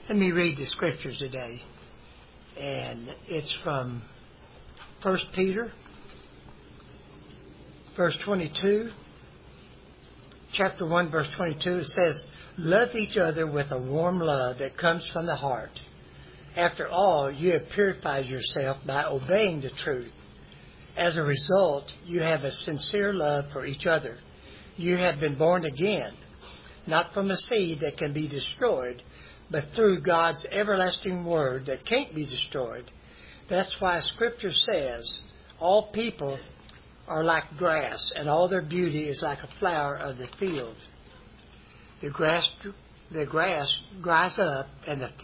Let me read the scriptures today. And it's from 1 Peter, verse 22. Chapter 1, verse 22. It says, "Love each other with a warm love that comes from the heart. After all, you have purified yourself by obeying the truth. As a result, you have a sincere love for each other. You have been born again, not from a seed that can be destroyed, but through God's everlasting word that can't be destroyed. That's why Scripture says, all people are like grass, and all their beauty is like a flower of the field. The grass dries up, and the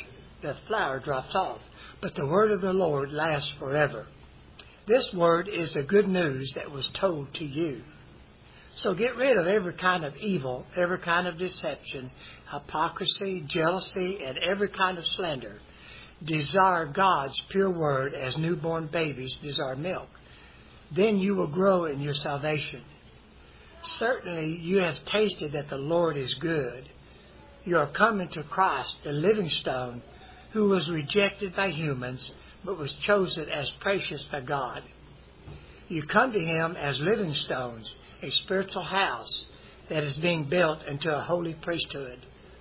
flower drops off, but the word of the Lord lasts forever." This word is the good news that was told to you. So get rid of every kind of evil, every kind of deception, hypocrisy, jealousy, and every kind of slander. Desire God's pure word as newborn babies desire milk. Then you will grow in your salvation. Certainly you have tasted that the Lord is good. You are coming to Christ, the living stone, who was rejected by humans, but was chosen as precious by God. You come to Him as living stones, a spiritual house that is being built into a holy priesthood.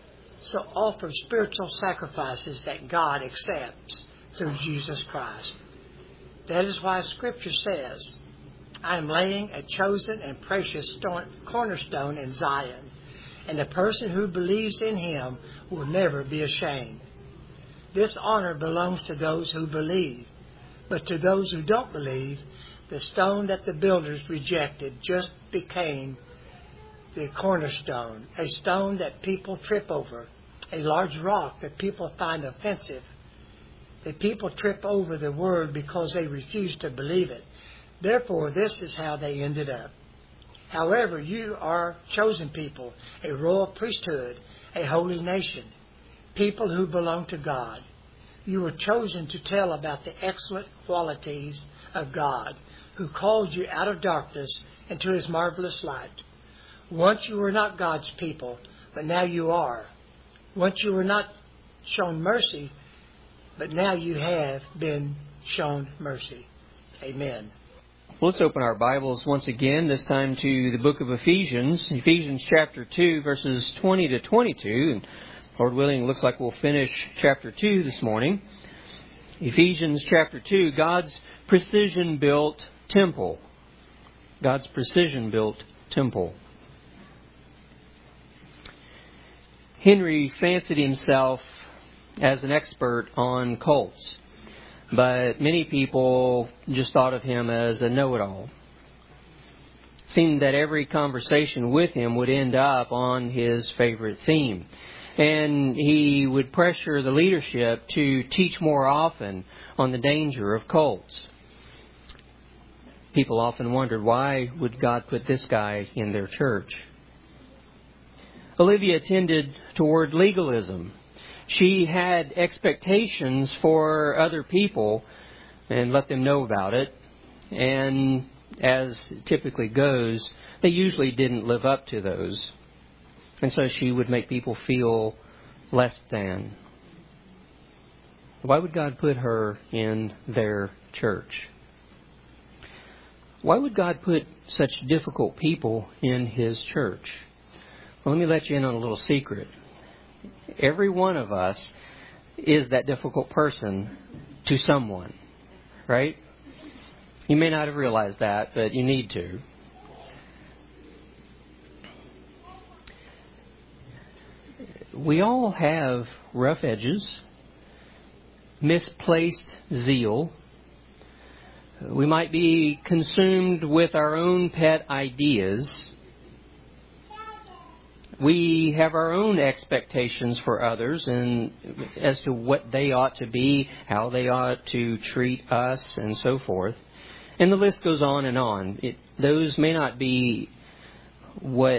So offer spiritual sacrifices that God accepts through Jesus Christ. That is why Scripture says, "I am laying a chosen and precious cornerstone in Zion, and the person who believes in Him will never be ashamed." This honor belongs to those who believe. But to those who don't believe, the stone that the builders rejected just became the cornerstone, a stone that people trip over, a large rock that people find offensive. The people trip over the word because they refuse to believe it. Therefore, this is how they ended up. However, you are chosen people, a royal priesthood, a holy nation, people who belong to God. You were chosen to tell about the excellent qualities of God, who called you out of darkness into His marvelous light. Once you were not God's people, but now you are. Once you were not shown mercy, but now you have been shown mercy. Amen. Well, let's open our Bibles once again, this time to the book of Ephesians. Ephesians chapter 2, verses 20 to 22. And Lord willing, it looks like we'll finish chapter 2 this morning. Ephesians chapter 2, God's precision-built temple. God's precision-built temple. Henry fancied himself as an expert on cults, but many people just thought of him as a know-it-all. It seemed that every conversation with him would end up on his favorite theme. And he would pressure the leadership to teach more often on the danger of cults. People often wondered, why would God put this guy in their church? Olivia tended toward legalism. She had expectations for other people and let them know about it. And as it typically goes, they usually didn't live up to those. And so she would make people feel less than. Why would God put her in their church? Why would God put such difficult people in His church? Well, let me let you in on a little secret. Every one of us is that difficult person to someone, right? You may not have realized that, but you need to. We all have rough edges, misplaced zeal. We might be consumed with our own pet ideas. We have our own expectations for others and as to what they ought to be, how they ought to treat us, and so forth. And the list goes on and on. Those may not be what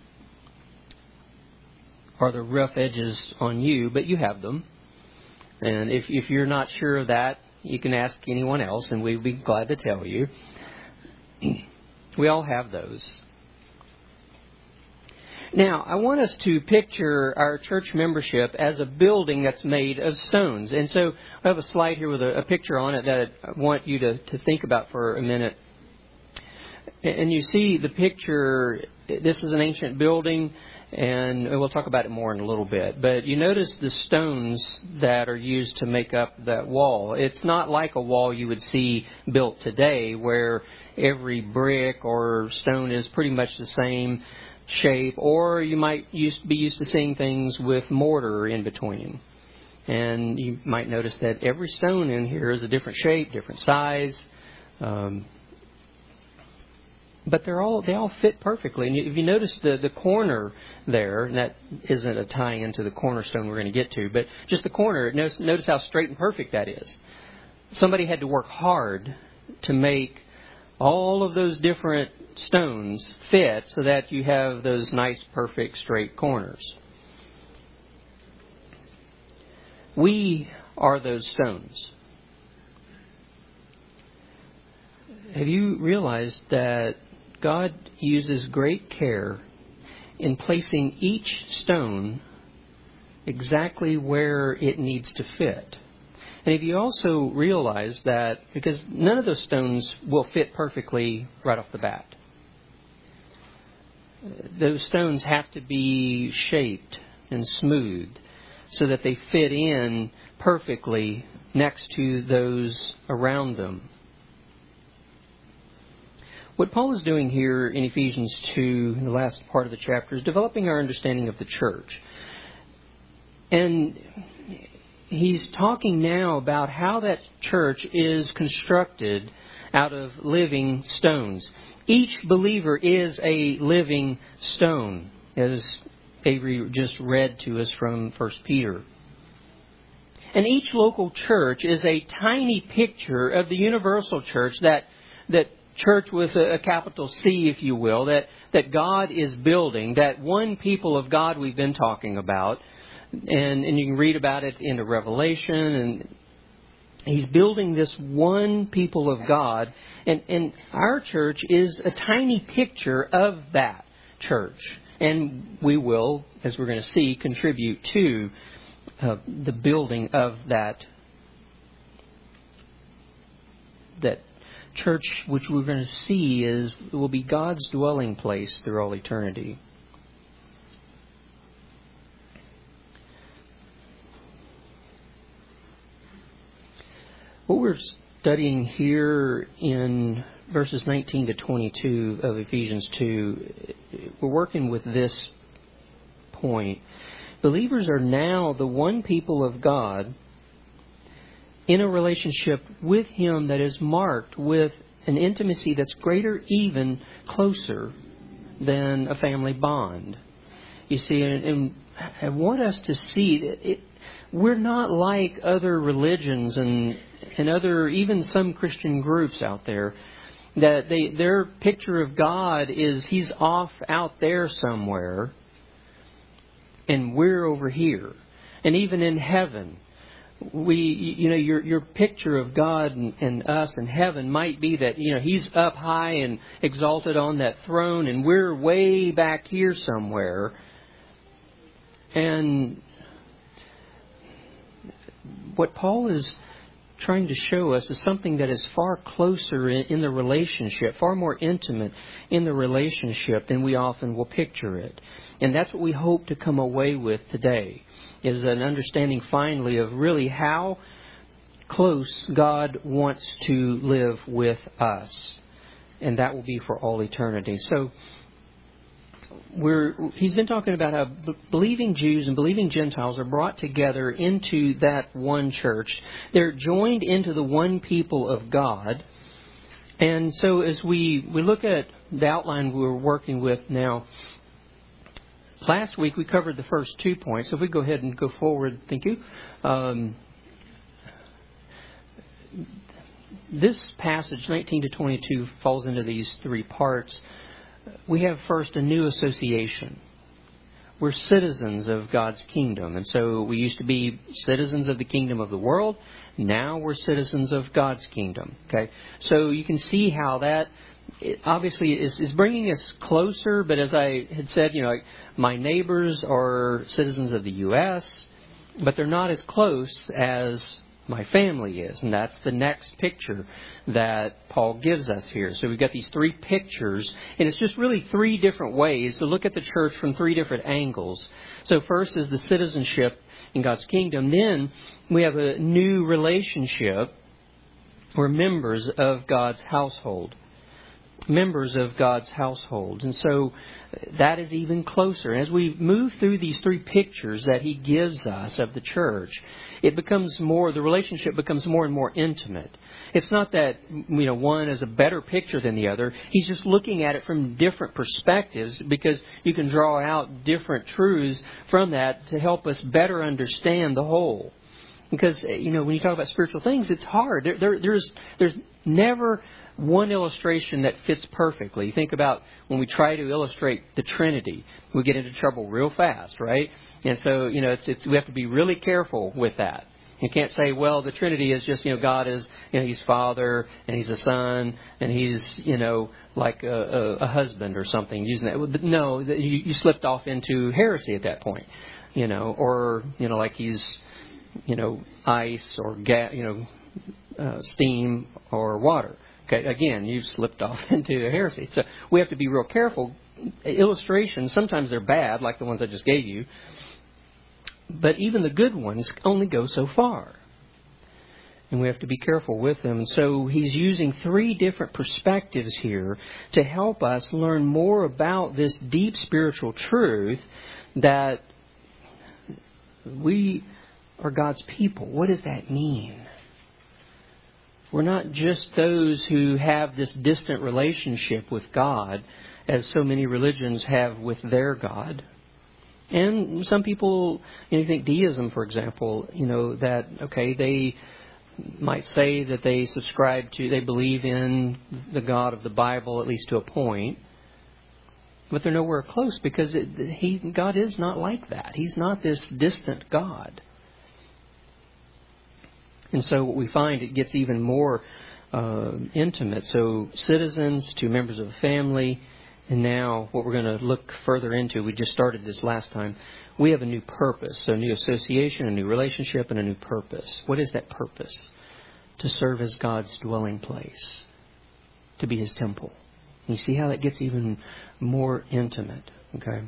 are the rough edges on you, but you have them. And if you're not sure of that, you can ask anyone else, and we'd be glad to tell you. We all have those. Now, I want us to picture our church membership as a building that's made of stones. And so I have a slide here with a picture on it that I want you to think about for a minute. And you see the picture, this is an ancient building, and we'll talk about it more in a little bit. But you notice the stones that are used to make up that wall. It's not like a wall you would see built today where every brick or stone is pretty much the same shape, or you might be used to seeing things with mortar in between. And you might notice that every stone in here is a different shape, different size, but they all fit perfectly. And if you notice the corner there, and that isn't a tie-in to the cornerstone we're going to get to, but just the corner, notice how straight and perfect that is. Somebody had to work hard to make all of those different stones fit so that you have those nice, perfect, straight corners. We are those stones. Have you realized that God uses great care in placing each stone exactly where it needs to fit? And if you also realize that, because none of those stones will fit perfectly right off the bat. Those stones have to be shaped and smoothed so that they fit in perfectly next to those around them. What Paul is doing here in Ephesians 2, in the last part of the chapter, is developing our understanding of the church. And he's talking now about how that church is constructed out of living stones. Each believer is a living stone, as Avery just read to us from 1 Peter. And each local church is a tiny picture of the universal church, that church with a capital C, if you will, that God is building, that one people of God we've been talking about. And you can read about it in the Revelation, and He's building this one people of God. And our church is a tiny picture of that church. And we will, as we're going to see, contribute to the building of that church, which we're going to see will be God's dwelling place through all eternity. What we're studying here in verses 19 to 22 of Ephesians 2, we're working with this point. Believers are now the one people of God in a relationship with Him that is marked with an intimacy that's greater, even closer than a family bond. You see, and I want us to see we're not like other religions and other, even some Christian groups out there, that their picture of God is He's off out there somewhere and we're over here. And even in heaven, your picture of God and us in heaven might be that, He's up high and exalted on that throne and we're way back here somewhere. And what Paul is trying to show us is something that is far closer in the relationship, far more intimate in the relationship than we often will picture it. And that's what we hope to come away with today, is an understanding finally of really how close God wants to live with us. And that will be for all eternity. So he's been talking about how believing Jews and believing Gentiles are brought together into that one church. They're joined into the one people of God. And so as we look at the outline we're working with now, last week we covered the first 2 points. So if we go ahead and go forward, thank you. This passage, 19 to 22, falls into these 3 parts. We have first a new association. We're citizens of God's kingdom. And so we used to be citizens of the kingdom of the world. Now we're citizens of God's kingdom. Okay, so you can see how that it obviously is bringing us closer. But as I had said, my neighbors are citizens of the U.S., but they're not as close as my family is. And that's the next picture that Paul gives us here. So we've got these three pictures, and it's just really three different ways to look at the church from three different angles. So first is the citizenship in God's kingdom. Then we have a new relationship. We're members of God's household. Members of God's household. And so that is even closer. As we move through these three pictures that he gives us of the church, the relationship becomes more and more intimate. It's not that, one is a better picture than the other. He's just looking at it from different perspectives, because you can draw out different truths from that to help us better understand the whole. Because, when you talk about spiritual things, it's hard. There's never one illustration that fits perfectly. You think about when we try to illustrate the Trinity, we get into trouble real fast, right? And so, we have to be really careful with that. You can't say, well, the Trinity is just, God is, He's Father, and He's a Son, and He's, like a husband or something, using that. No, you slipped off into heresy at that point, or, like He's, ice or gas, steam or water. Okay, again, you've slipped off into a heresy. So we have to be real careful. Illustrations, sometimes they're bad, like the ones I just gave you. But even the good ones only go so far. And we have to be careful with them. And so he's using three different perspectives here to help us learn more about this deep spiritual truth that we are God's people. What does that mean? We're not just those who have this distant relationship with God, as so many religions have with their God. And some people, you think deism, for example, they might say that they believe in the God of the Bible, at least to a point. But they're nowhere close, because God is not like that. He's not this distant God. And so what we find, it gets even more intimate. So citizens to members of the family. And now what we're going to look further into, we just started this last time, we have a new purpose. So a new association, a new relationship, and a new purpose. What is that purpose? To serve as God's dwelling place. To be His temple. And you see how that gets even more intimate. Okay.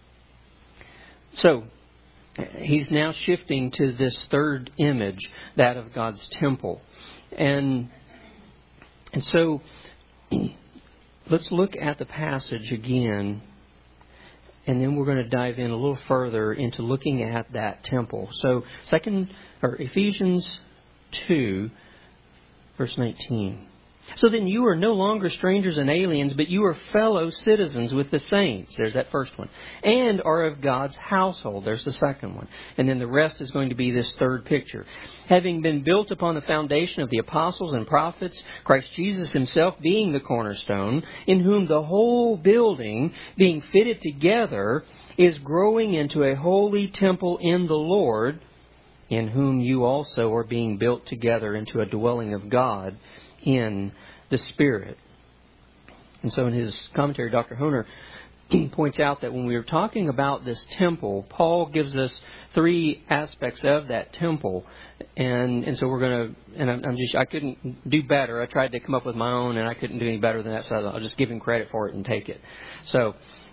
So he's now shifting to this third image, that of God's temple. And so let's look at the passage again, and then we're going to dive in a little further into looking at that temple. So Ephesians 2, verse 19. So then you are no longer strangers and aliens, but you are fellow citizens with the saints. There's that first one. And are of God's household. There's the second one. And then the rest is going to be this third picture. Having been built upon the foundation of the apostles and prophets, Christ Jesus Himself being the cornerstone, in whom the whole building, being fitted together, is growing into a holy temple in the Lord, in whom you also are being built together into a dwelling of God in the Spirit. And so in his commentary, Dr. Honer points out that when we were talking about this temple, Paul gives us three aspects of that temple. And so we're going to, and I couldn't do better. I tried to come up with my own, and I couldn't do any better than that, so I'll just give him credit for it and take it. So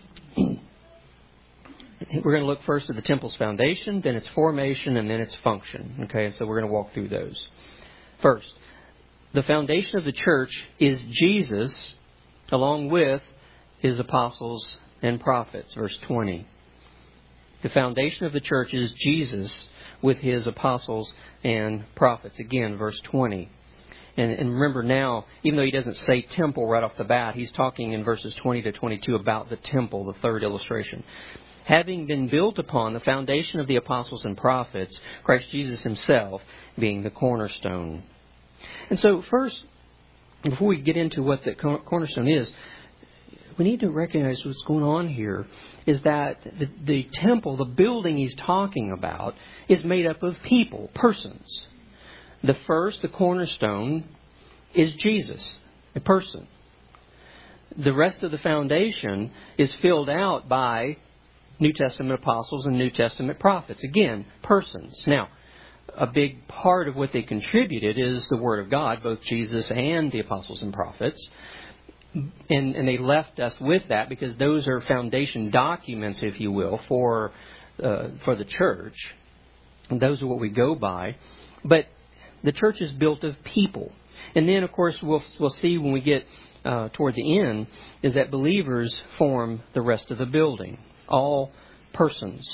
we're going to look first at the temple's foundation, then its formation, and then its function. Okay, so we're going to walk through those. First, the foundation of the church is Jesus, along with His apostles and prophets. Verse 20. The foundation of the church is Jesus with His apostles and prophets. Again, verse 20. And remember now, even though he doesn't say temple right off the bat, he's talking in verses 20 to 22 about the temple, the third illustration. Having been built upon the foundation of the apostles and prophets, Christ Jesus Himself being the cornerstone. And so first, before we get into what the cornerstone is, we need to recognize what's going on here is that the temple, the building he's talking about, is made up of people, persons. The cornerstone, is Jesus, a person. the rest of the foundation is filled out by New Testament apostles and New Testament prophets. Again, persons. Now, a big part of what they contributed is the Word of God, both Jesus and the apostles and prophets. And they left us with that because those are foundation documents, if you will, for the church. And those are what we go by. But the church is built of people. And then, of course, we'll see when we get toward the end, is that believers form the rest of the building. All persons.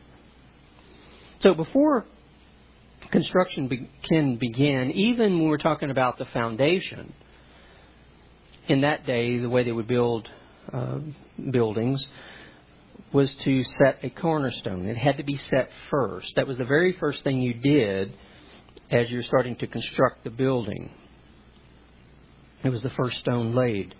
So before construction can begin, even when we're talking about the foundation, in that day, the way they would build buildings was to set a cornerstone. It had to be set first. That was the very first thing you did as you're starting to construct the building. It was the first stone laid.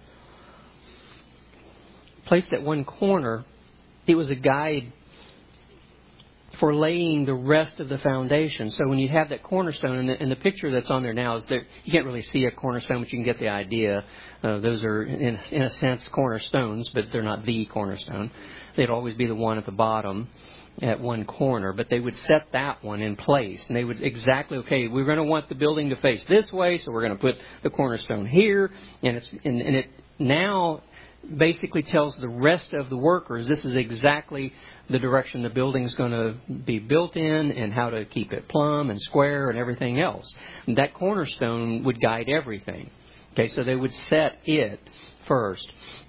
Placed at one corner, it was a guide for laying the rest of the foundation. So when you have that cornerstone, and the picture that's on there now is there, you can't really see a cornerstone, but you can get the idea. Those are, in a sense, cornerstones, but they're not the cornerstone. They'd always be the one at the bottom at one corner, but they would set that one in place. And they would okay, we're going to want the building to face this way, so we're going to put the cornerstone here. And it now basically tells the rest of the workers this is exactly the direction the building's going to be built in and how to keep it plumb and square and everything else. And that cornerstone would guide everything. Okay, so they would set it first.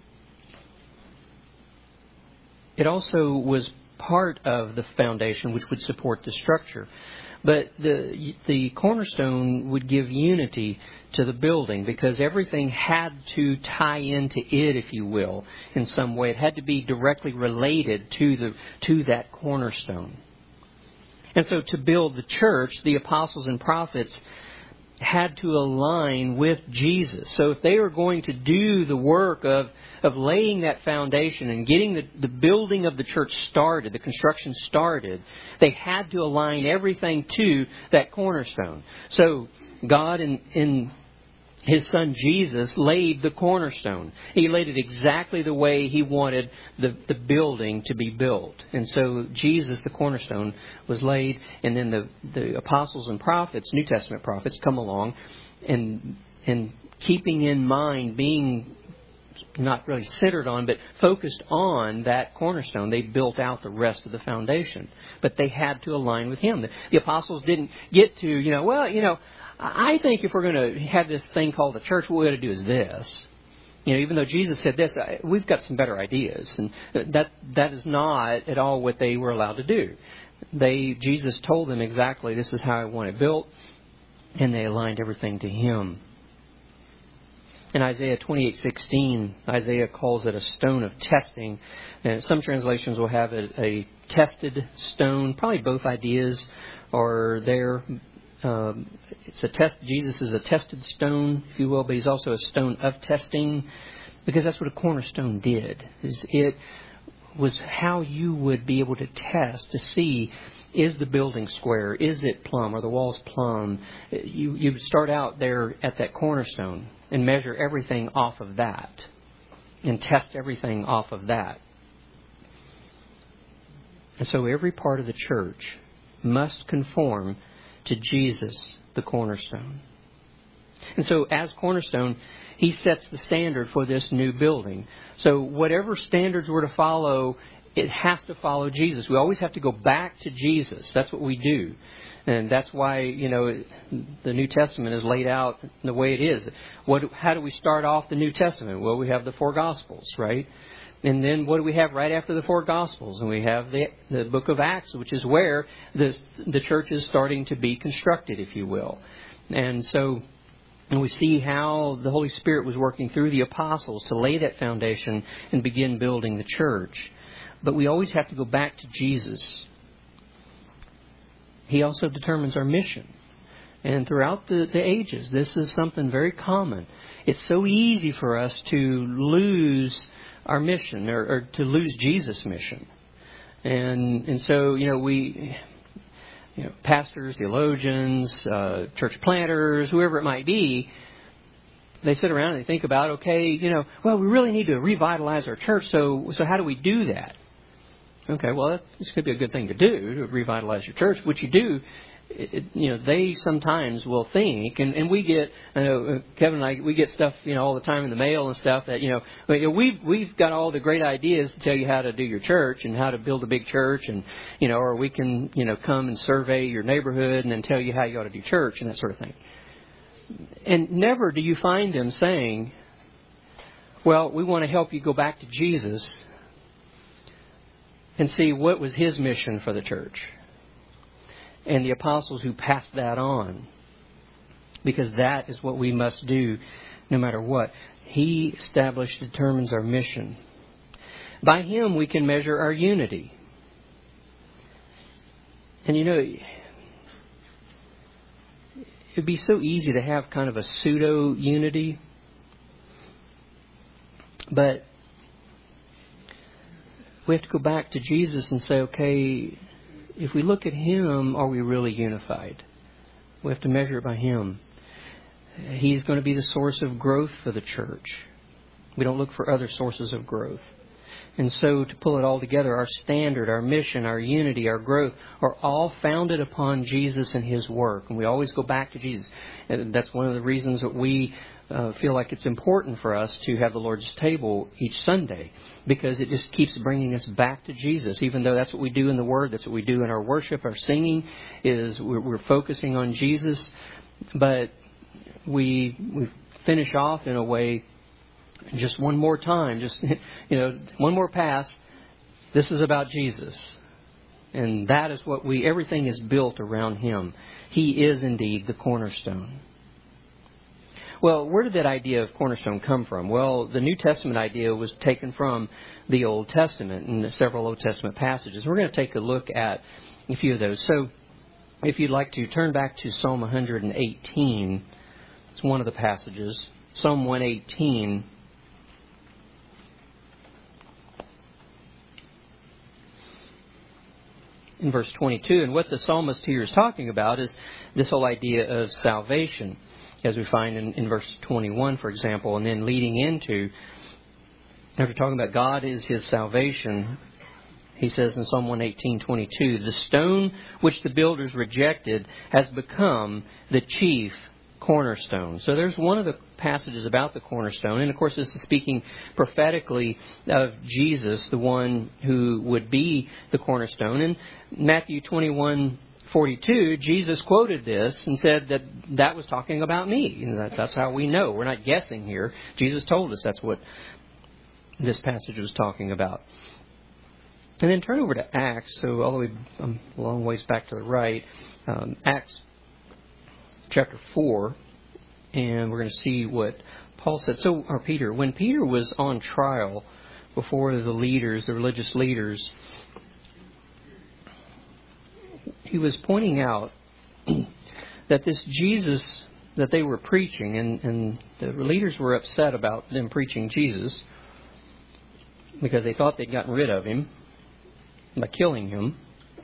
It also was part of the foundation which would support the structure. But the cornerstone would give unity to the building because everything had to tie into it, if you will, in some way. It had to be directly related to that cornerstone. And so to build the church, the apostles and prophets had to align with Jesus. So if they were going to do the work of laying that foundation and getting the building of the church started, the construction started, they had to align everything to that cornerstone. So God in His Son Jesus laid the cornerstone. He laid it exactly the way He wanted the building to be built. And so Jesus, the cornerstone, was laid. And then the apostles and prophets, New Testament prophets, come along and keeping in mind, being not really centered on, but focused on that cornerstone, they built out the rest of the foundation. But they had to align with Him. The apostles didn't get to, I think if we're going to have this thing called the church, what we ought to do is this. Even though Jesus said this, we've got some better ideas. And that is not at all what they were allowed to do. Jesus told them exactly, this is how I want it built. And they aligned everything to Him. In Isaiah 28:16, Isaiah calls it a stone of testing. And some translations will have it a tested stone. Probably both ideas are there. It's a test. Jesus is a tested stone, if you will, but He's also a stone of testing, because that's what a cornerstone did. It was how you would be able to test to see, is the building square? Is it plumb? Are the walls plumb? You start out there at that cornerstone and measure everything off of that and test everything off of that. And so every part of the church must conform to Jesus, the cornerstone. And so as cornerstone, He sets the standard for this new building. So whatever standards we're to follow, it has to follow Jesus. We always have to go back to Jesus. That's what we do. And that's why, the New Testament is laid out the way it is. How do we start off the New Testament? Well, we have the four Gospels, right? And then what do we have right after the four Gospels? And we have the book of Acts, which is where the church is starting to be constructed, if you will. And so we see how the Holy Spirit was working through the apostles to lay that foundation and begin building the church. But we always have to go back to Jesus. He also determines our mission. And throughout the ages, this is something very common. It's so easy for us to lose our mission or to lose Jesus' mission. And so, we, pastors, theologians, church planters, whoever it might be, they sit around and they think about, okay, well, we really need to revitalize our church, so how do we do that? Okay, well, this could be a good thing to do, to revitalize your church. What you do, they sometimes will think, and we get, Kevin and I, we get stuff, all the time in the mail and stuff that, we've got all the great ideas to tell you how to do your church and how to build a big church, and, or we can, come and survey your neighborhood and then tell you how you ought to do church and that sort of thing. And never do you find them saying, well, we want to help you go back to Jesus and see what was His mission for the church and the apostles who passed that on. Because that is what we must do no matter what. He established, determines our mission. By Him we can measure our unity. And it'd be so easy to have kind of a pseudo-unity. But we have to go back to Jesus and say, okay, if we look at Him, are we really unified? We have to measure it by Him. He's going to be the source of growth for the church. We don't look for other sources of growth. And so to pull it all together, our standard, our mission, our unity, our growth are all founded upon Jesus and His work. And we always go back to Jesus. And that's one of the reasons that we feel like it's important for us to have the Lord's table each Sunday, because it just keeps bringing us back to Jesus. Even though that's what we do in the Word, that's what we do in our worship, our singing, is we're focusing on Jesus. But we finish off in a way, just one more time, one more pass. This is about Jesus. And that is what everything is built around Him. He is indeed the cornerstone. Well, where did that idea of cornerstone come from? Well, the New Testament idea was taken from the Old Testament and several Old Testament passages. We're going to take a look at a few of those. So if you'd like to turn back to Psalm 118, it's one of the passages. Psalm 118. In verse 22, and what the psalmist here is talking about is this whole idea of salvation, as we find in verse 21, for example, and then leading into, after talking about God is His salvation, he says in Psalm 118:22, the stone which the builders rejected has become the chief cornerstone. So there's one of the passages about the cornerstone. And of course, this is speaking prophetically of Jesus, the one who would be the cornerstone. In Matthew 21:42, Jesus quoted this and said that was talking about me. And that's how we know. We're not guessing here. Jesus told us that's what this passage was talking about. And then turn over to Acts. So all the way a long ways back to the right. Acts chapter 4, and we're going to see what Paul said. Or Peter. When Peter was on trial before the leaders, the religious leaders, he was pointing out that this Jesus that they were preaching, and the leaders were upset about them preaching Jesus because they thought they'd gotten rid of Him by killing Him.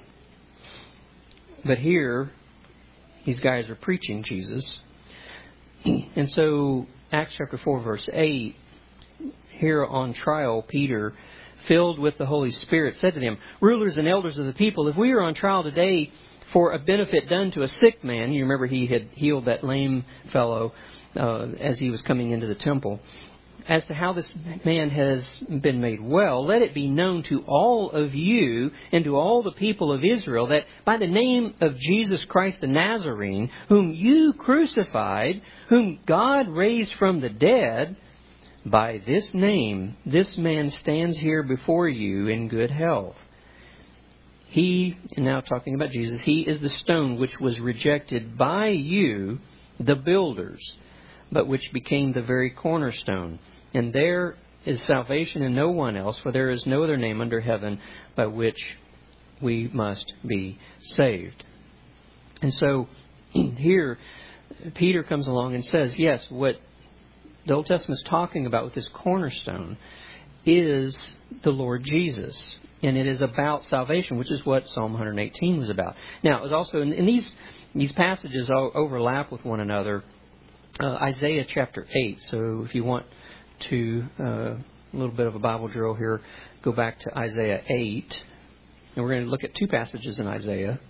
But here, these guys are preaching Jesus. And so, Acts chapter 4, verse 8, here on trial, Peter, filled with the Holy Spirit, said to them, rulers and elders of the people, if we are on trial today for a benefit done to a sick man, you remember he had healed that lame fellow as he was coming into the temple, as to how this man has been made well, let it be known to all of you and to all the people of Israel that by the name of Jesus Christ the Nazarene, whom you crucified, whom God raised from the dead, by this name, this man stands here before you in good health. He, and now talking about Jesus, He is the stone which was rejected by you, the builders, but which became the very cornerstone. And there is salvation in no one else, for there is no other name under heaven by which we must be saved. And so here, Peter comes along and says, yes, what the Old Testament is talking about with this cornerstone is the Lord Jesus. And it is about salvation, which is what Psalm 118 was about. Now, it was also in these passages all overlap with one another. Isaiah chapter 8. So if you want to, a little bit of a Bible drill here, go back to Isaiah 8. And we're going to look at two passages in Isaiah.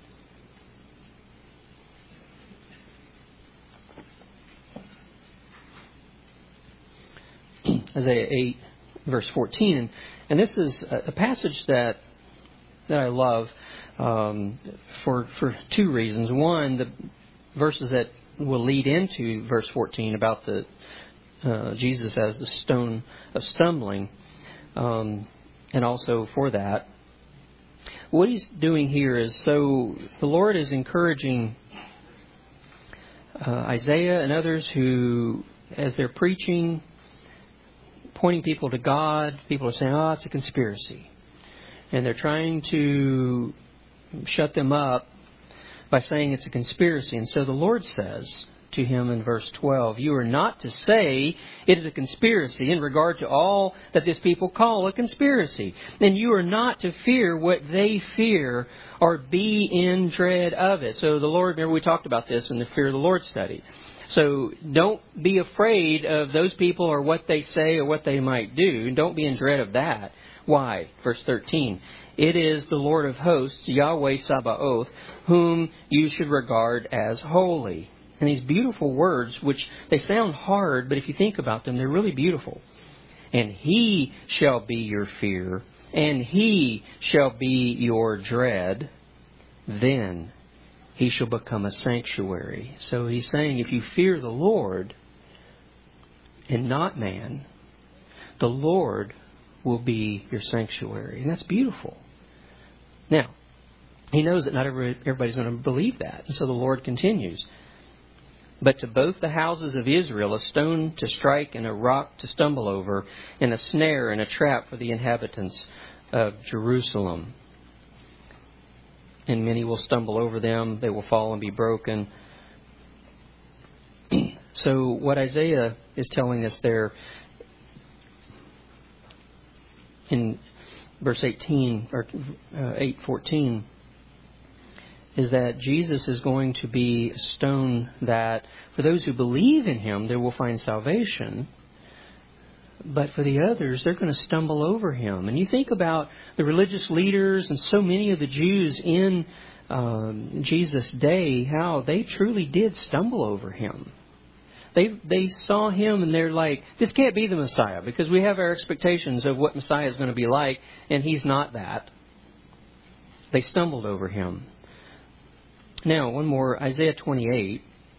Isaiah 8, verse 14. And this is a passage that I love for two reasons. One, the verses that will lead into verse 14 about the Jesus as the stone of stumbling, and also for that. What he's doing here is, so the Lord is encouraging Isaiah and others who, as they're preaching, pointing people to God, people are saying, it's a conspiracy. And they're trying to shut them up by saying it's a conspiracy. And so the Lord says to him in verse 12, you are not to say it is a conspiracy in regard to all that this people call a conspiracy. And you are not to fear what they fear or be in dread of it. So the Lord, remember we talked about this in the Fear of the Lord study. So don't be afraid of those people or what they say or what they might do. Don't be in dread of that. Why? Verse 13. It is the Lord of hosts, Yahweh Sabaoth, whom you should regard as holy. And these beautiful words, which they sound hard, but if you think about them, they're really beautiful. And He shall be your fear, and He shall be your dread. Then He shall become a sanctuary. So He's saying if you fear the Lord and not man, the Lord will be your sanctuary. And that's beautiful. Now, He knows that not everybody's going to believe that. And so the Lord continues. But to both the houses of Israel, a stone to strike and a rock to stumble over, and a snare and a trap for the inhabitants of Jerusalem. And many will stumble over them. They will fall and be broken. So what Isaiah is telling us there in verse 18 or 8:14 is that Jesus is going to be a stone that for those who believe in Him, they will find salvation. But for the others, they're going to stumble over Him. And you think about the religious leaders and so many of the Jews in Jesus' day, how they truly did stumble over Him. They saw Him and they're like, this can't be the Messiah, because we have our expectations of what Messiah is going to be like, and He's not that. They stumbled over Him. Now, one more, Isaiah 28,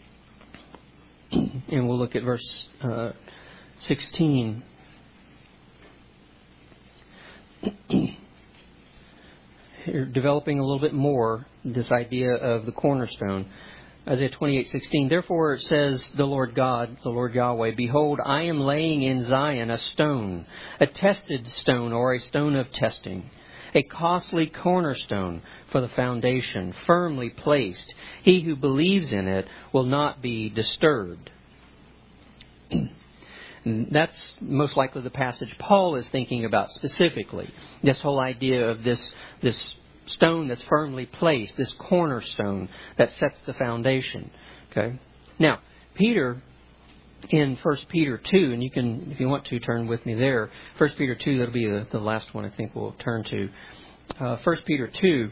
and we'll look at verse 16. Here, developing a little bit more this idea of the cornerstone. Isaiah 28:16. Therefore says the Lord God, the Lord Yahweh, behold, I am laying in Zion a stone, a tested stone, or a stone of testing, a costly cornerstone for the foundation, firmly placed. He who believes in it will not be disturbed. That's most likely the passage Paul is thinking about specifically. This whole idea of this stone that's firmly placed, this cornerstone that sets the foundation. Okay. Now, Peter, in 1 Peter 2, and you can, if you want to, turn with me there. 1 Peter 2, that'll be the last one I think we'll turn to. 1 Peter 2,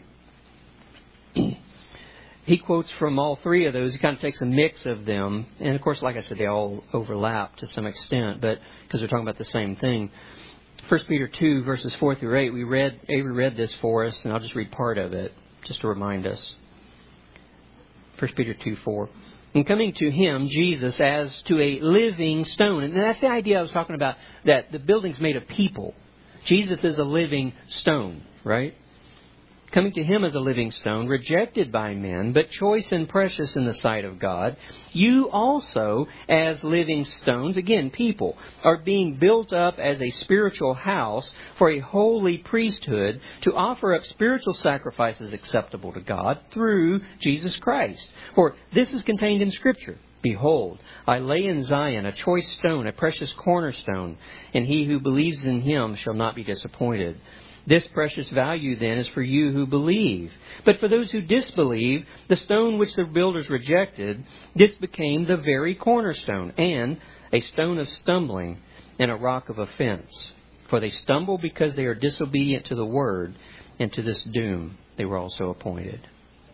he quotes from all three of those. He kind of takes a mix of them. And of course, like I said, they all overlap to some extent, but because they're talking about the same thing. 1 Peter 2, verses 4 through 8, Avery read this for us, and I'll just read part of it, just to remind us. 1 Peter 2, 4. And coming to Him, Jesus, as to a living stone. And that's the idea I was talking about, that the building's made of people. Jesus is a living stone, right? Coming to Him as a living stone, rejected by men, but choice and precious in the sight of God. You also, as living stones, again, people, are being built up as a spiritual house for a holy priesthood to offer up spiritual sacrifices acceptable to God through Jesus Christ. For this is contained in Scripture. Behold, I lay in Zion a choice stone, a precious cornerstone, and he who believes in Him shall not be disappointed. This precious value then is for you who believe. But for those who disbelieve, the stone which the builders rejected, this became the very cornerstone, and a stone of stumbling and a rock of offense. For they stumble because they are disobedient to the word, and to this doom they were also appointed.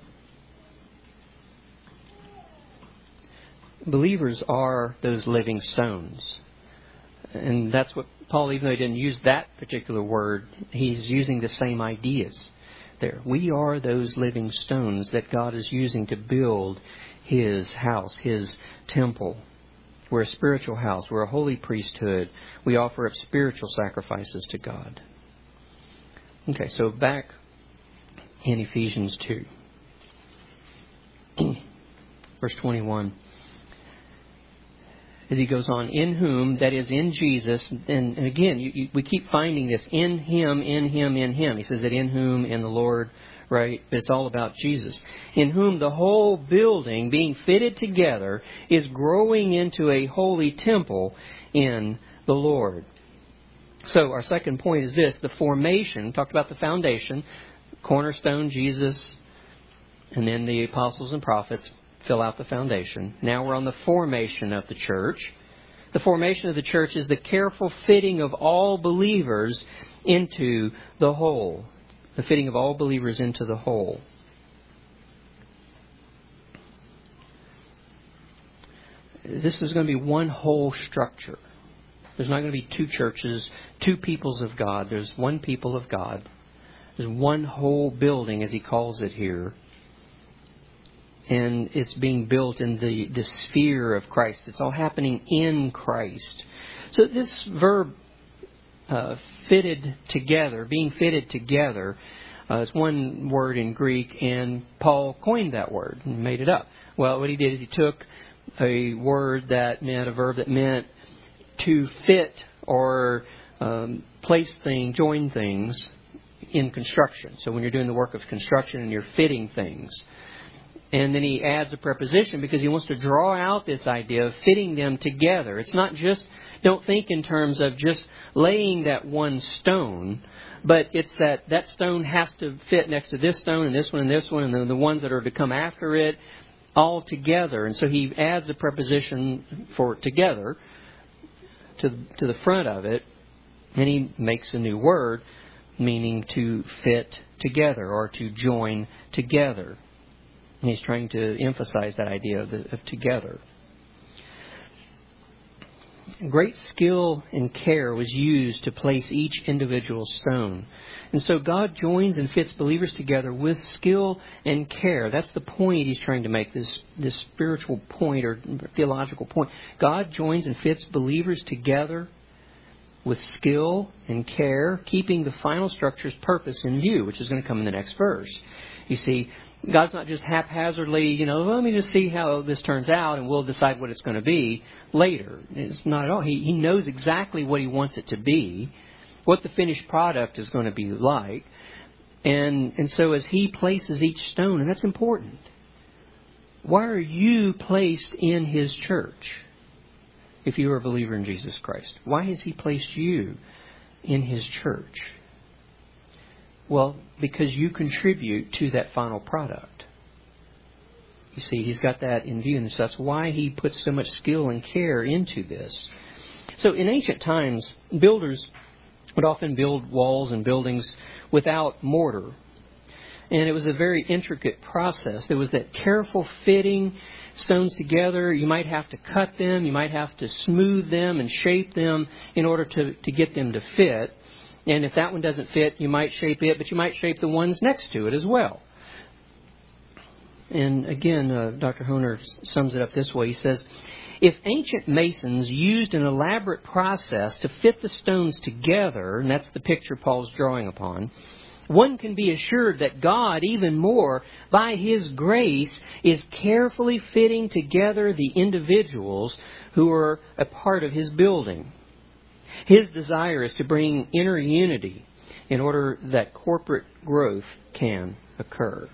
Believers are those living stones. And that's what Paul, even though he didn't use that particular word, he's using the same ideas there. We are those living stones that God is using to build His house, His temple. We're a spiritual house. We're a holy priesthood. We offer up spiritual sacrifices to God. Okay, so back in Ephesians 2. Verse 21. As he goes on, in whom, that is in Jesus, and again, we keep finding this, in Him, in Him, in Him. He says that in whom, in the Lord, right? But it's all about Jesus. In whom the whole building, being fitted together, is growing into a holy temple in the Lord. So our second point is this, the formation. We talked about the foundation, cornerstone, Jesus, and then the apostles and prophets fill out the foundation. Now we're on the formation of the church. The formation of the church is the careful fitting of all believers into the whole. The fitting of all believers into the whole. This is going to be one whole structure. There's not going to be two churches, two peoples of God. There's one people of God. There's one whole building, as he calls it here. And it's being built in the sphere of Christ. It's all happening in Christ. So this verb, fitted together, being fitted together, is one word in Greek, and Paul coined that word and made it up. Well, what he did is he took a word that meant, a verb that meant to fit or place things, join things in construction. So when you're doing the work of construction and you're fitting things. And then he adds a preposition because he wants to draw out this idea of fitting them together. It's not just, don't think in terms of just laying that one stone, but it's that stone has to fit next to this stone and this one, and then the ones that are to come after it, all together. And so he adds a preposition for together to the front of it, and he makes a new word meaning to fit together or to join together. And he's trying to emphasize that idea of together. Great skill and care was used to place each individual stone. And so God joins and fits believers together with skill and care. That's the point he's trying to make, this spiritual point or theological point. God joins and fits believers together with skill and care, keeping the final structure's purpose in view, which is going to come in the next verse. You see, God's not just haphazardly, let me just see how this turns out and we'll decide what it's going to be later. It's not at all. He knows exactly what He wants it to be, what the finished product is going to be like. And so as He places each stone, and that's important. Why are you placed in His church if you are a believer in Jesus Christ? Why has He placed you in His church? Well, because you contribute to that final product. You see, He's got that in view, and so that's why He puts so much skill and care into this. So in ancient times, builders would often build walls and buildings without mortar. And it was a very intricate process. There was that careful fitting stones together. You might have to cut them. You might have to smooth them and shape them in order to get them to fit. And if that one doesn't fit, you might shape it, but you might shape the ones next to it as well. And again, Dr. Hohner sums it up this way. He says, if ancient masons used an elaborate process to fit the stones together, and that's the picture Paul's drawing upon, one can be assured that God, even more, by His grace, is carefully fitting together the individuals who are a part of His building. His desire is to bring inner unity in order that corporate growth can occur.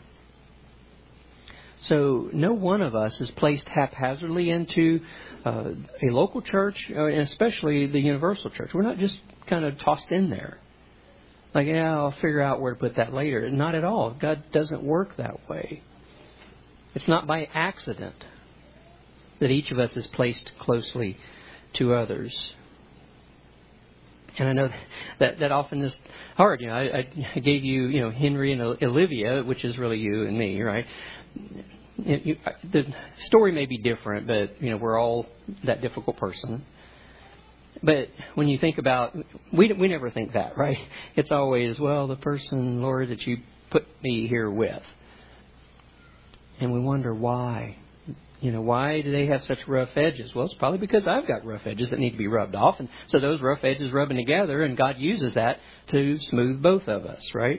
So no one of us is placed haphazardly into a local church, and especially the universal church. We're not just kind of tossed in there. Like, yeah, I'll figure out where to put that later. Not at all. God doesn't work that way. It's not by accident that each of us is placed closely to others. And I know that often is hard. I gave you, Henry and Olivia, which is really you and me, right? The story may be different, but, we're all that difficult person. But when you think about, we never think that, right? It's always, well, the person, Lord, that you put me here with. And we wonder why. Why do they have such rough edges? Well, it's probably because I've got rough edges that need to be rubbed off. And so those rough edges rubbing together, and God uses that to smooth both of us, right?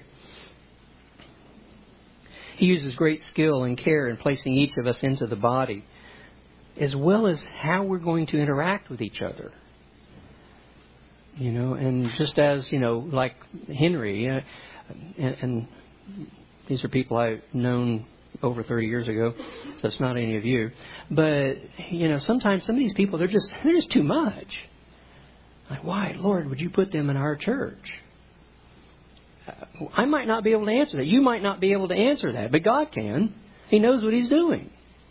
He uses great skill and care in placing each of us into the body, as well as how we're going to interact with each other. And just as, like Henry, and these are people I've known over 30 years ago, so it's not any of you. But, sometimes some of these people, they're just too much. Like, why, Lord, would you put them in our church? I might not be able to answer that. You might not be able to answer that, but God can. He knows what He's doing.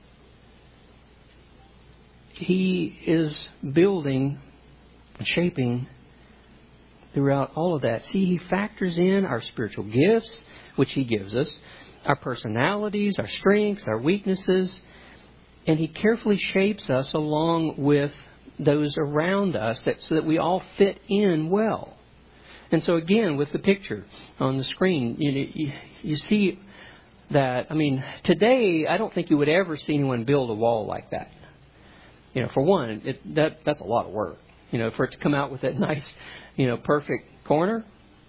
He is building and shaping throughout all of that. See, He factors in our spiritual gifts, which He gives us, our personalities, our strengths, our weaknesses, and He carefully shapes us along with those around us so that we all fit in well. And so again, with the picture on the screen, you see that, today I don't think you would ever see anyone build a wall like that. For one, that's a lot of work. For it to come out with that nice, perfect corner,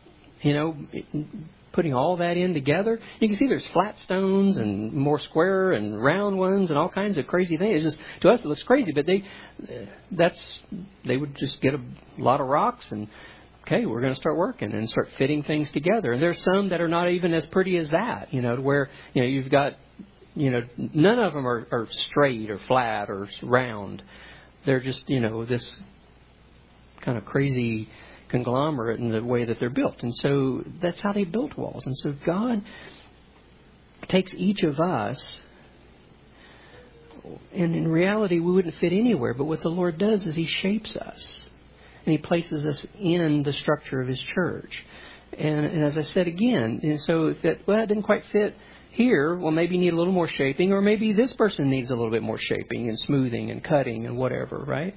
putting all that in together. You can see there's flat stones and more square and round ones and all kinds of crazy things. It's just, to us it looks crazy, but they would just get a lot of rocks and, okay, we're going to start working and start fitting things together. And there's some that are not even as pretty as that, to where, you've got, none of them are straight or flat or round. They're just, this kind of crazy conglomerate in the way that they're built. And so that's how they built walls. And so God takes each of us, and in reality we wouldn't fit anywhere, but what the Lord does is He shapes us. And He places us in the structure of His church. And as I said again, and so if that didn't quite fit here, well, maybe you need a little more shaping, or maybe this person needs a little bit more shaping and smoothing and cutting and whatever, right?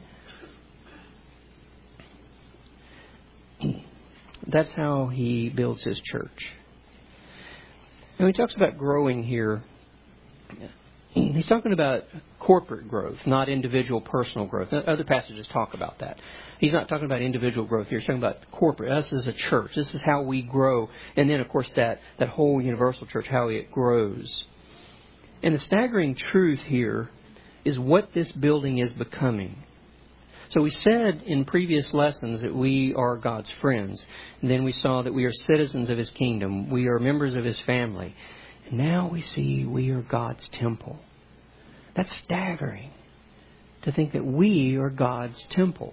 That's how He builds His church. And He talks about growing here. He's talking about corporate growth, not individual personal growth. Other passages talk about that. He's not talking about individual growth here. He's talking about corporate, us as a church. This is how we grow. And then, of course, that whole universal church, how it grows. And the staggering truth here is what this building is becoming. So we said in previous lessons that we are God's friends. And then we saw that we are citizens of His kingdom. We are members of His family. And now we see we are God's temple. That's staggering, to think that we are God's temple.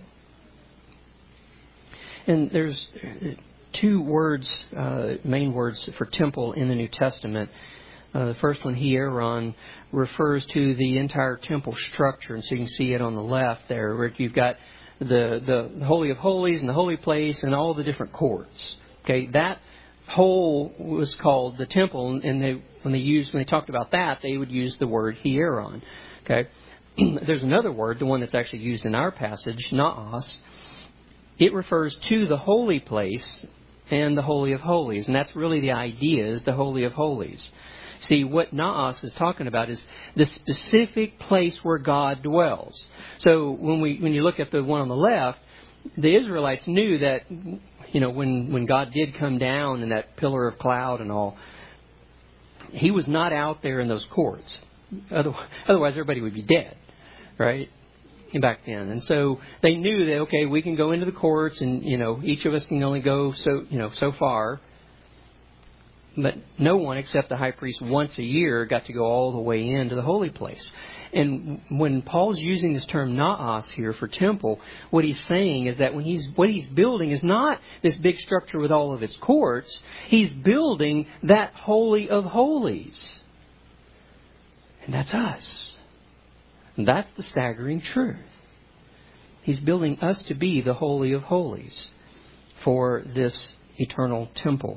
And there's two words, main words for temple in the New Testament. The first one, hieron, refers to the entire temple structure. And so you can see it on the left there, where you've got the Holy of Holies and the Holy Place and all the different courts. Okay, that whole was called the temple, and when they talked about that, they would use the word hieron. Okay, there's another word, the one that's actually used in our passage, naos. It refers to the holy place and the Holy of Holies, and that's really the idea, is the Holy of Holies. See, what naos is talking about is the specific place where God dwells. So when you look at the one on the left, the Israelites knew that, when God did come down in that pillar of cloud and all, He was not out there in those courts. Otherwise, everybody would be dead, right? Back then. And so they knew that, okay, we can go into the courts and, each of us can only go so far. But no one except the high priest once a year got to go all the way into the holy place. And when Paul's using this term naos here for temple, what he's saying is that what he's building is not this big structure with all of its courts. He's building that holy of holies. And that's us. And that's the staggering truth. He's building us to be the holy of holies for this eternal temple.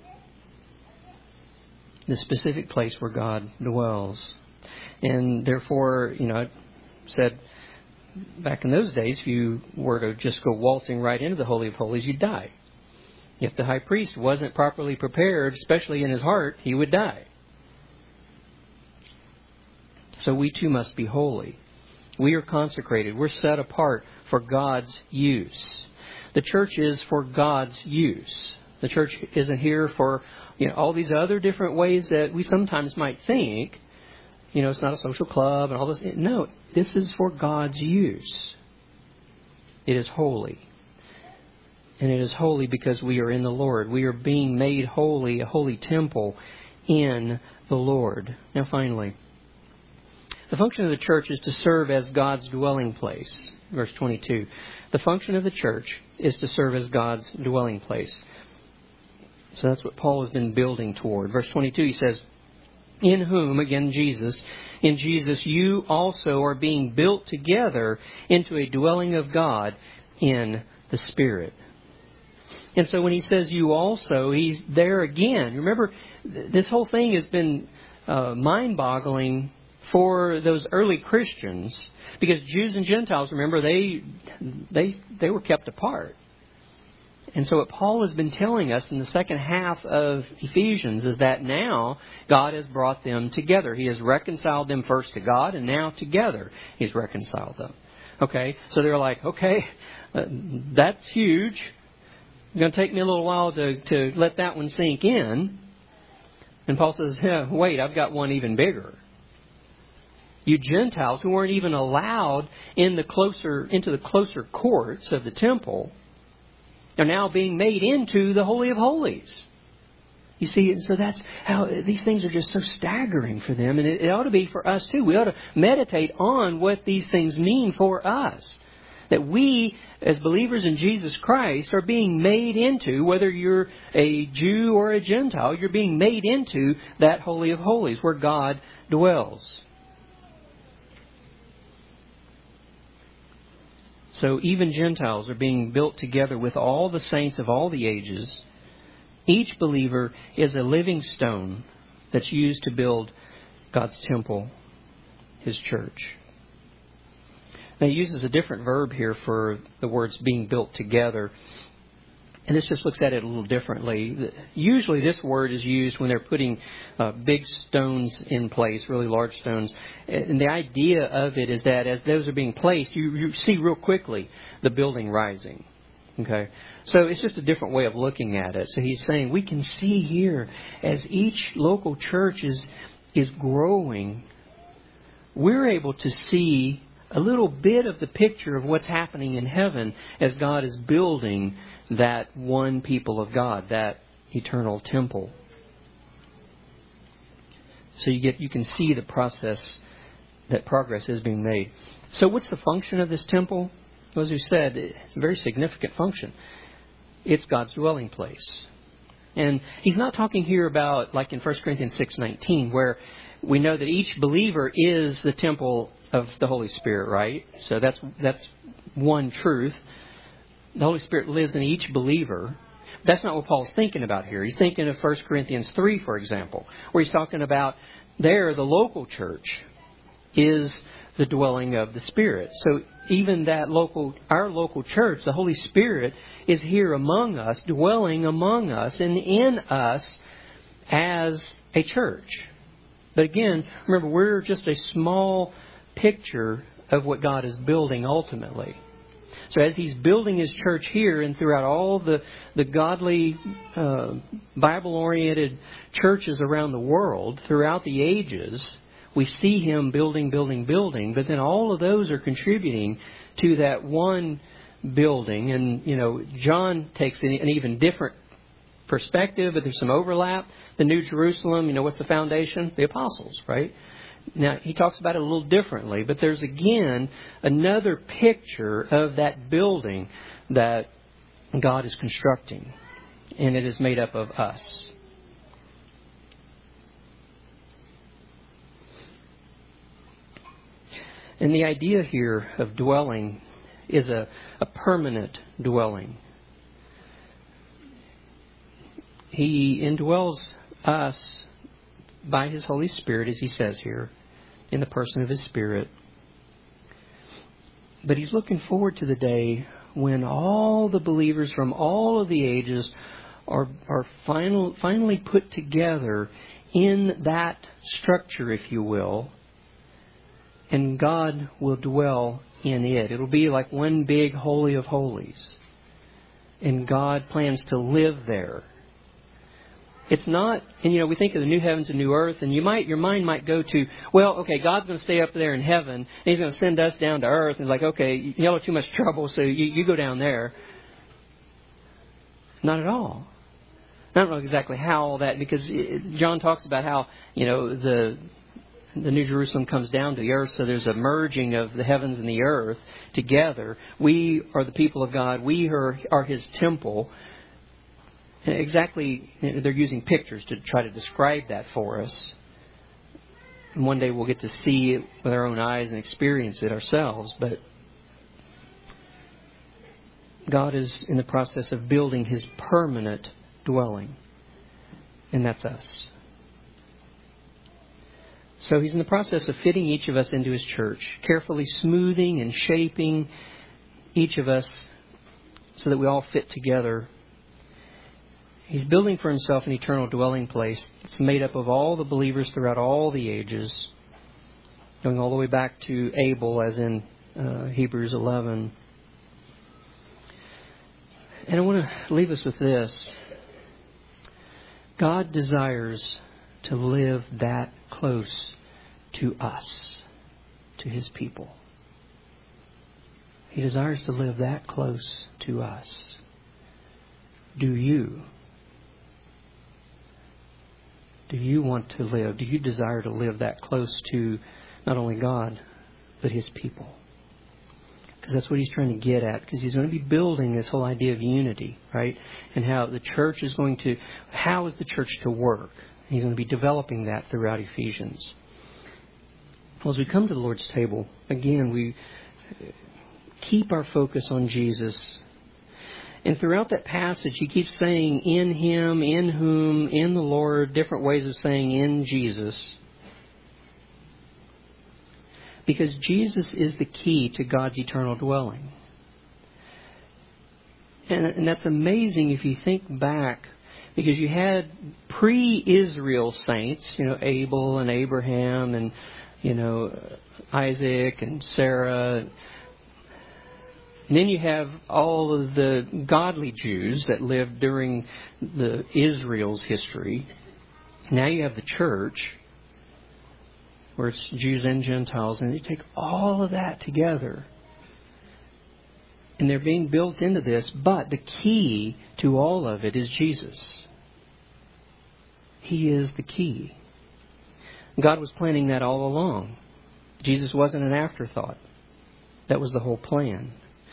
The specific place where God dwells. And therefore, I said back in those days, if you were to just go waltzing right into the Holy of Holies, you'd die. If the high priest wasn't properly prepared, especially in his heart, he would die. So we too must be holy. We are consecrated. We're set apart for God's use. The church is for God's use. The church isn't here for all these other different ways that we sometimes might think. It's not a social club and all this. No, this is for God's use. It is holy. And it is holy because we are in the Lord. We are being made holy, a holy temple in the Lord. Now finally, the function of the church is to serve as God's dwelling place. Verse 22. The function of the church is to serve as God's dwelling place. So that's what Paul has been building toward. Verse 22, he says, in whom, again Jesus, in Jesus you also are being built together into a dwelling of God in the Spirit. And so when he says you also, he's there again. Remember, this whole thing has been mind-boggling for those early Christians, because Jews and Gentiles, remember, they were kept apart. And so what Paul has been telling us in the second half of Ephesians is that now God has brought them together. He has reconciled them first to God, and now together He's reconciled them. Okay, so they're like, okay, that's huge. It's going to take me a little while to let that one sink in. And Paul says, wait, I've got one even bigger. You Gentiles who weren't even allowed into the closer courts of the temple are now being made into the Holy of Holies. You see, so that's how these things are just so staggering for them. And it ought to be for us too. We ought to meditate on what these things mean for us. That we, as believers in Jesus Christ, are being made into, whether you're a Jew or a Gentile, you're being made into that Holy of Holies where God dwells. So even Gentiles are being built together with all the saints of all the ages. Each believer is a living stone that's used to build God's temple, His church. Now, he uses a different verb here for the words being built together. And this just looks at it a little differently. Usually this word is used when they're putting big stones in place, really large stones. And the idea of it is that as those are being placed, you see real quickly the building rising. Okay, so it's just a different way of looking at it. So he's saying we can see here as each local church is growing, we're able to see a little bit of the picture of what's happening in heaven as God is building that one people of God, that eternal temple. So you can see the process, that progress is being made. So what's the function of this temple? Well, as we said, it's a very significant function. It's God's dwelling place. And he's not talking here about, like in 1 Corinthians 6:19, where we know that each believer is the temple of the Holy Spirit, right? So that's one truth. The Holy Spirit lives in each believer. That's not what Paul's thinking about here. He's thinking of 1 Corinthians 3, for example, where he's talking about there the local church is the dwelling of the Spirit. So even our local church, the Holy Spirit is here among us, dwelling among us and in us as a church. But again, remember, we're just a small picture of what God is building ultimately. So as He's building His church here and throughout all the godly, Bible-oriented churches around the world, throughout the ages, we see Him building, but then all of those are contributing to that one building. And, John takes an even different perspective, but there's some overlap. The New Jerusalem, what's the foundation? The apostles, right? Now, he talks about it a little differently, but there's again another picture of that building that God is constructing, and it is made up of us. And the idea here of dwelling is a permanent dwelling. He indwells us by His Holy Spirit, as he says here, in the person of His Spirit. But He's looking forward to the day when all the believers from all of the ages are finally put together in that structure, if you will, and God will dwell in it. It'll be like one big Holy of Holies. And God plans to live there. It's not, and we think of the new heavens and new earth, and your mind might go to, well, okay, God's going to stay up there in heaven, and He's going to send us down to earth, and okay, y'all are too much trouble, so you go down there. Not at all. I don't know exactly how all that, because John talks about how, the New Jerusalem comes down to the earth, so there's a merging of the heavens and the earth together. We are the people of God. We are His temple. Exactly, they're using pictures to try to describe that for us. And one day we'll get to see it with our own eyes and experience it ourselves. But God is in the process of building His permanent dwelling. And that's us. So He's in the process of fitting each of us into His church, carefully smoothing and shaping each of us so that we all fit together. He's building for Himself an eternal dwelling place that's made up of all the believers throughout all the ages, going all the way back to Abel, as in Hebrews 11. And I want to leave us with this. God desires to live that close to us, to His people. He desires to live that close to us. Do you? Do you want to live? Do you desire to live that close to not only God, but His people? Because that's what He's trying to get at. Because He's going to be building this whole idea of unity, right? And how the church is going to, how is the church to work? He's going to be developing that throughout Ephesians. Well, as we come to the Lord's table, again, we keep our focus on Jesus. And throughout that passage, he keeps saying, in Him, in whom, in the Lord, different ways of saying in Jesus. Because Jesus is the key to God's eternal dwelling. And that's amazing if you think back, because you had pre-Israel saints, Abel and Abraham and, Isaac and Sarah. And then you have all of the godly Jews that lived during Israel's history. Now you have the church, where it's Jews and Gentiles, and you take all of that together. And they're being built into this, but the key to all of it is Jesus. He is the key. God was planning that all along. Jesus wasn't an afterthought. That was the whole plan.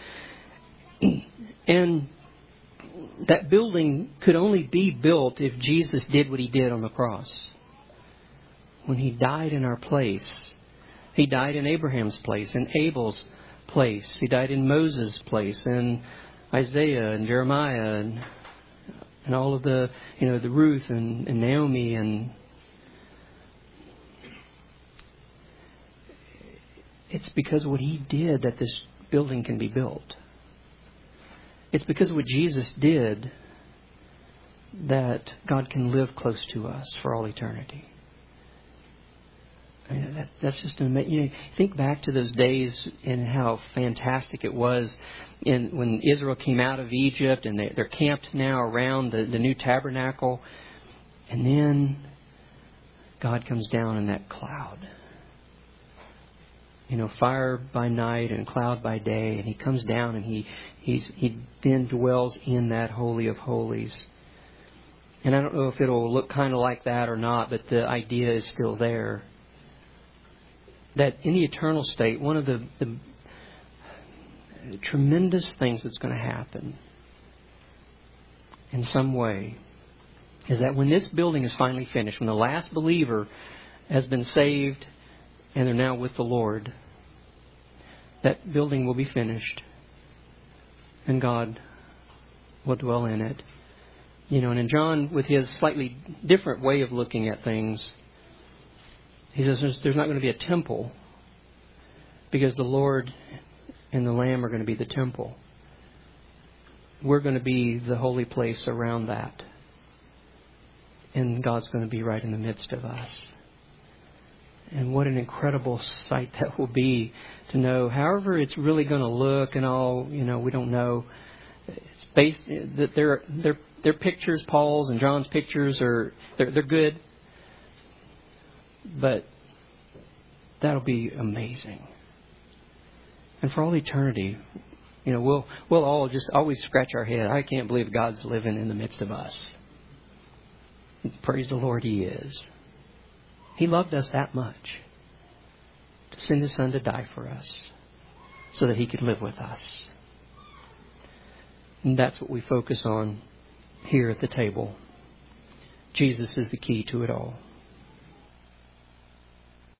And that building could only be built if Jesus did what He did on the cross. When He died in our place. He died in Abraham's place, in Abel's place. He died in Moses' place, in Isaiah and Jeremiah and all of the Ruth and Naomi. And it's because of what He did that this building can be built. It's because of what Jesus did that God can live close to us for all eternity. I mean, that's just amazing. Think back to those days and how fantastic it was when Israel came out of Egypt, and they're camped now around the new tabernacle. And then God comes down in that cloud. Fire by night and cloud by day. And He comes down and He then dwells in that Holy of Holies. And I don't know if it'll look kind of like that or not, but the idea is still there. That in the eternal state, one of the tremendous things that's going to happen in some way is that when this building is finally finished, when the last believer has been saved and they're now with the Lord, that building will be finished and God will dwell in it. And in John, with his slightly different way of looking at things, he says there's not going to be a temple because the Lord and the Lamb are going to be the temple. We're going to be the holy place around that. And God's going to be right in the midst of us. And what an incredible sight that will be to know, however it's really going to look and all, we don't know. It's based that their pictures, Paul's and John's pictures, they're good. But that'll be amazing. And for all eternity, we'll all just always scratch our head. I can't believe God's living in the midst of us. Praise the Lord, He is. He loved us that much to send His Son to die for us so that He could live with us. And that's what we focus on here at the table. Jesus is the key to it all.